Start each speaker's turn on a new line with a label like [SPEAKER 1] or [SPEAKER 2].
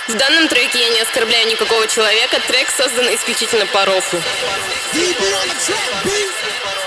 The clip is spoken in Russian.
[SPEAKER 1] В данном треке я не оскорбляю никакого человека, трек создан исключительно по рофлу.
[SPEAKER 2] DB on the track, beat.